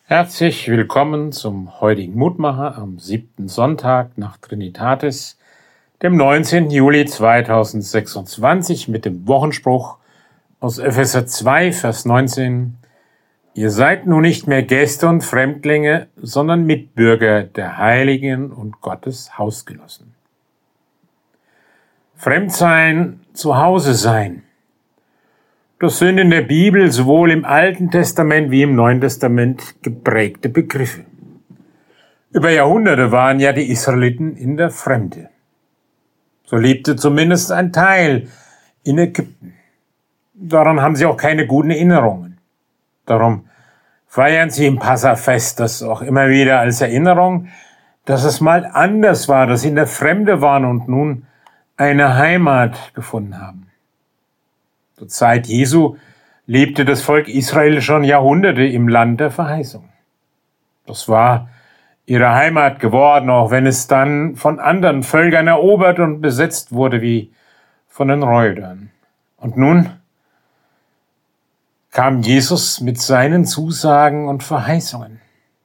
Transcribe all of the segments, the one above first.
Herzlich willkommen zum heutigen Mutmacher am 7. Sonntag nach Trinitatis, dem 19. Juli 2026 mit dem Wochenspruch aus Epheser 2, Vers 19. Ihr seid nun nicht mehr Gäste und Fremdlinge, sondern Mitbürger der Heiligen und Gottes Hausgenossen. Fremdsein, zu Hause sein. Das sind in der Bibel sowohl im Alten Testament wie im Neuen Testament geprägte Begriffe. Über Jahrhunderte waren ja die Israeliten in der Fremde. So lebte zumindest ein Teil in Ägypten. Daran haben sie auch keine guten Erinnerungen. Darum feiern sie im Passafest das auch immer wieder als Erinnerung, dass es mal anders war, dass sie in der Fremde waren und nun eine Heimat gefunden haben. Zur Zeit Jesu lebte das Volk Israel schon Jahrhunderte im Land der Verheißung. Das war ihre Heimat geworden, auch wenn es dann von anderen Völkern erobert und besetzt wurde, wie von den Räubern. Und nun kam Jesus mit seinen Zusagen und Verheißungen.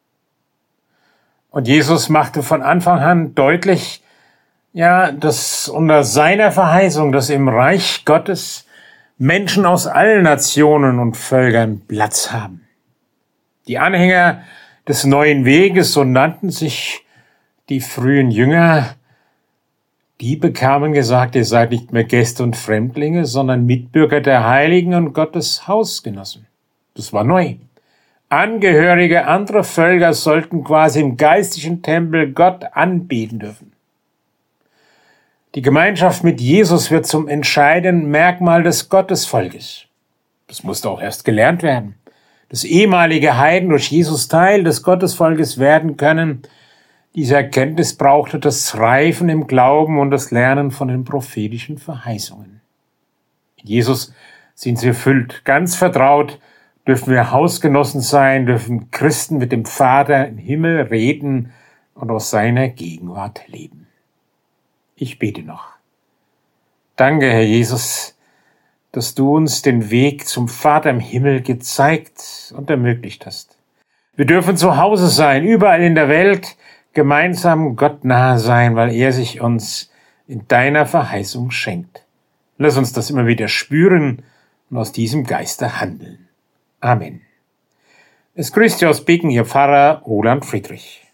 Und Jesus machte von Anfang an deutlich, dass unter seiner Verheißung, dass im Reich Gottes Menschen aus allen Nationen und Völkern Platz haben. Die Anhänger des neuen Weges, so nannten sich die frühen Jünger, die bekamen gesagt, ihr seid nicht mehr Gäste und Fremdlinge, sondern Mitbürger der Heiligen und Gottes Hausgenossen. Das war neu. Angehörige anderer Völker sollten quasi im geistlichen Tempel Gott anbeten dürfen. Die Gemeinschaft mit Jesus wird zum entscheidenden Merkmal des Gottesvolkes. Das musste auch erst gelernt werden. Dass ehemalige Heiden durch Jesus Teil des Gottesvolkes werden können, diese Erkenntnis brauchte das Reifen im Glauben und das Lernen von den prophetischen Verheißungen. In Jesus sind sie erfüllt, ganz vertraut, dürfen wir Hausgenossen sein, dürfen Christen mit dem Vater im Himmel reden und aus seiner Gegenwart leben. Ich bete noch. Danke, Herr Jesus, dass du uns den Weg zum Vater im Himmel gezeigt und ermöglicht hast. Wir dürfen zu Hause sein, überall in der Welt, gemeinsam Gott nahe sein, weil er sich uns in deiner Verheißung schenkt. Lass uns das immer wieder spüren und aus diesem Geiste handeln. Amen. Es grüßt Sie aus Beken, Ihr Pfarrer Roland Friedrich.